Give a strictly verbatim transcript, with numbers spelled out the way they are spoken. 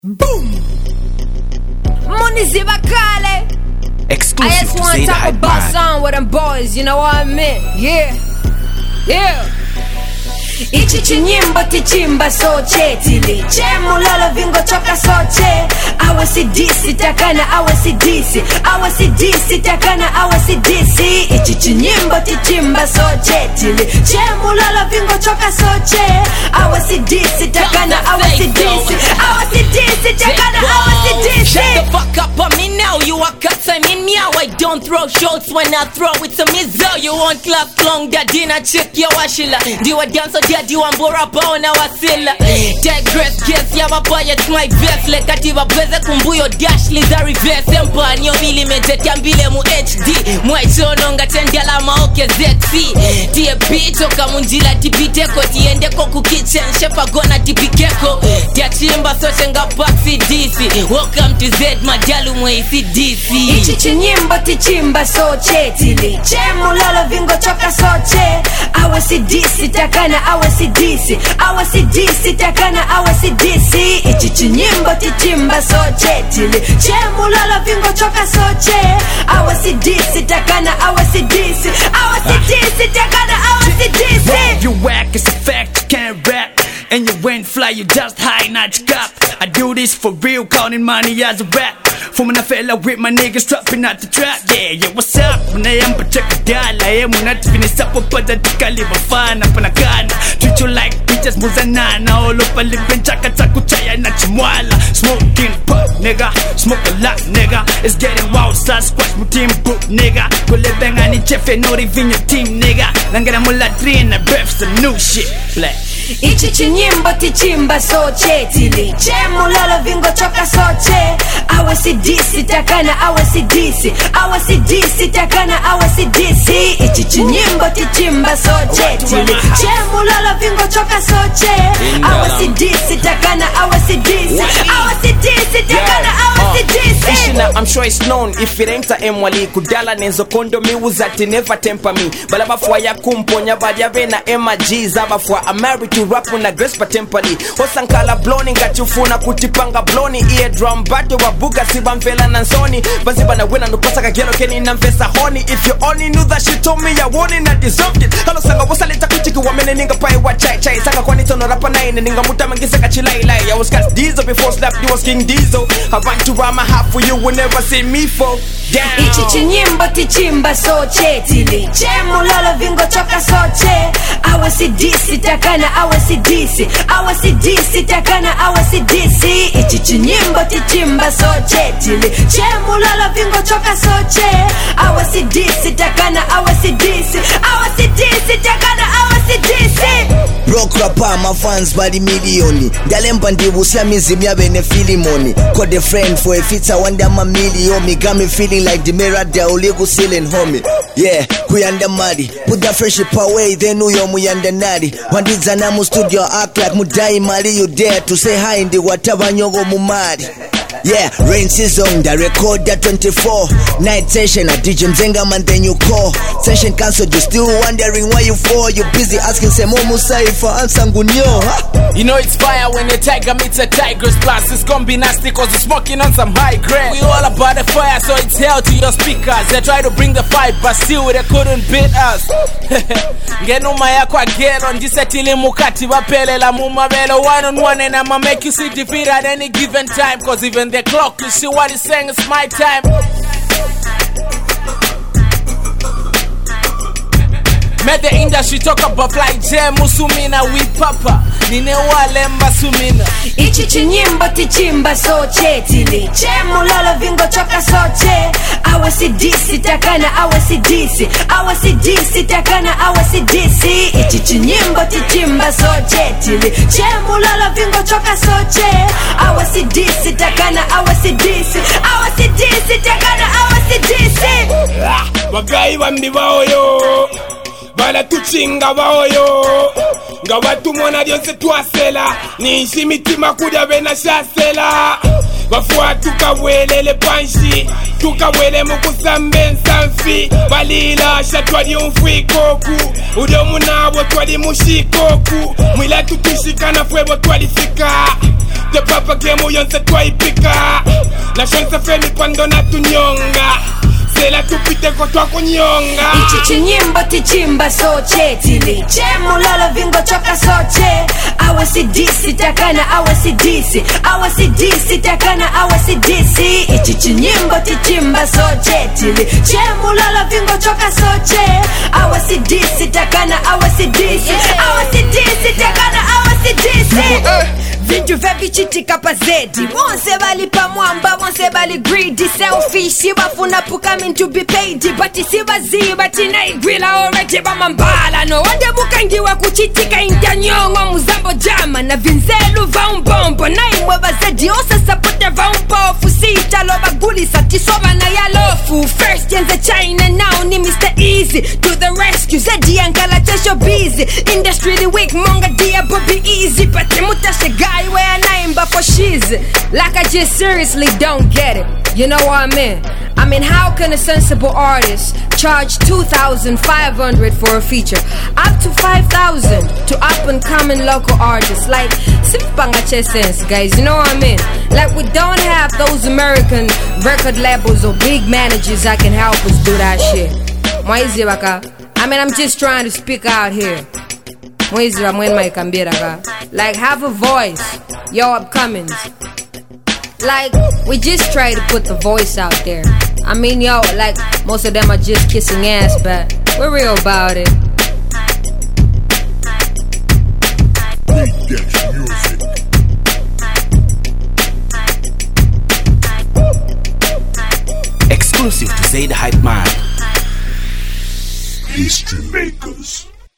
Boom! Money Zibakale. Exclusive I just to want say to talk that about something with them boys, you know what I mean? Yeah. Yeah. Ichi chinyimbo tichimba so chetili chemu lolo vingo choka so che awe si disi takana awe si disi awe si disi takana awe si disi ichi chinyimbo tichimba so chetili chemu lolo vingo choka so che awe si disi takana awe si disi awe si disi takana awe si disi. Shut the fuck up on me now, you a cut time in meow. I don't throw shots when I throw it to me so you want clap long that dinner chick yo washila do a dance or daddy one bora bao na wasila digress guess ya mabaya my best like ativa bweze kumbuyo dash liza reverse empa nyo milimeter kiambile mu H D mwaitono ngatendela maoke Z C tie bito kamunjila tibiteko tiendeko ku kitchen chef agona tibikeko dia chimba sote nga baxi D C welcome to Z majalu mwe C D C ichi chinyimbo tichimba so chetili chemu lolo vingo choka so che awe si disi takana awe si disi awe si disi takana awe si disi ichi chinyimbo tichimba so chetili chemu lolo vingo choka so che awe si disi takana awe si disi awe si disi takana awe si disi. You whack, it's a fact, you can't rap. And you ain't fly, you just high, not your cop. I do this for real, counting money as a rap. From when I fell out with my niggas dropping out the trap. Yeah, yeah, what's up? When I am but check a dollar, I am not finish up but the tika live a fan up on a gun. Treat you like bitches, muzanana. All up a lip and chaka takuchaya, not chimwala. Smoking pot, nigga. Smoke a lot, nigga. It's getting wild, start squash my team book, nigga. Go live bang on the chef and not even your team, nigga. Langana mula three and I rap some new shit, black. Ichi chinyimbo tichimba so chetili chemu lolo vingo choka so che awe si disi takana awe si disi awe si disi takana awe si disi ichi chinyimbo tichimba so chetili chemu lolo vingo choka so che awe si disi takana awe si disi awe si disi takana awe si disi. Ishina, I'm sure it's known if it ain't a emwali kudala nenzo kondo mi uzati never temper me balaba fwa ya kumponya badia vena Emma G zaba fwa I'm married to rap una grace pa temperly hosankala blowing gatufuna kutipanga bloni eardrum battle wabuga siba mfela nansoni baziba na wena nukosa kagelo keni na mfesa honi if you only knew that she told me I wanted I deserved it halo sanga wasaleta kuchiki wamene ninga pai wa chai chai sanga kwani tono rapa nine ninga mutamangisa kachilai lai I was got Diesel before slap you was King Diesel I want to rhyme a half for you will never see me for down. Ichi chinyimbo tichimba so chetili chemu lolo vingo choka so che awe si disi takana awe si disi awe si disi takana awe si disi ichi chinyimbo tichimba so chetili chemu lolo vingo choka so che awe si disi takana awe si disi awe si disi takana awe si disi. Broke rapper, my fans body million. Dalemba ndibusia mizimu ya bene filimoni. Call a friend for a fit I wonder my million. Me got me feeling like the mirror the oligo ceiling homie. Yeah, kuyanda madi. Put that friendship away, then know you're muyanda nadi. Wandiza namu studio act like mudai mali you dare to say hi in the whatever nyogo mumadi. Yeah, rain season, the record at twenty-four. Night session at D J Mzenga man then you call. Session cancelled, you still wondering why you for. You busy asking Semo Musai for Ansangunyo, huh? You know it's fire when a tiger meets a tigress. Plus it's gonna be nasty cause it's smoking on some high grade. We all about the fire so it's hell to your speakers. They try to bring the fight but still they couldn't beat us. Ngeno maya kwa gero ndisetili mukati wapele la mumabelo. One on one and I'ma make you see defeat at any given time. Cause even the clock, you see what it's saying, it's my time. Made the industry talk about fly jam musumina we papa nine walemba sumina. Ichi chinyimbo tichimba so chetili chemu lolo vingo choka so che awe si disi takana awe si disi awe si disi takana awe si disi ichi chinyimbo tichimba so chetili chemu lolo vingo choka so che awe si disi takana awe si disi awe si disi takana awe si disi. Wagai wambi waoyo bala tuchinga baoyo nga watu mwana dyonse twasela niishi mitima kudya bena shasela bafuwa tukawelele panshi tukawele mukusambe nsanfi balila shatwali umfwikoku udio munabo twali mushikoku mwila tutushikana fwebo twalifika The papa game yonse twaipika na chance femi pando na tunyonga sela tupite kwa twa kunyonga ichi chinyimbo tichimba soche tili chemu lolo vingo choka soche awe si disi takana awe si disi awe si disi takana awe si disi ichi chinyimbo tichimba soche tili chemu lolo vingo choka soche awe si disi takana awe si disi awe si disi takana awe si disi vintu vevichitika pa zedi wonse bali pa mwamba wonse bali greedy selfish bafuna puka min to be paid but isibazi but inaigwila already bamambala no wande bukangiwa kuchitika intanyongo muzambo jama na vinzelu vaumbombo na imwe bazedi ose sapote vaumbofu sita lo baguli satisoba na yalofu first yenze China now ni Mister Easy to the rescue zedi ankala tesho busy industry the weak monga dia Bobby easy but mutashe guy where I name but for she's like I just seriously don't get it. You know what I mean? I mean, how can a sensible artist charge two thousand five hundred for a feature, up to five thousand to up and coming local artists? Like, simpangache sense, guys. You know what I mean? Like, we don't have those American record labels or big managers that can help us do that shit. I mean, I'm just trying to speak out here. Like, have a voice, yo upcomings. Like, we just try to put the voice out there. I mean, yo, like, most of them are just kissing ass, but we're real about it. Exclusive to Say the Hype Man. History Makers.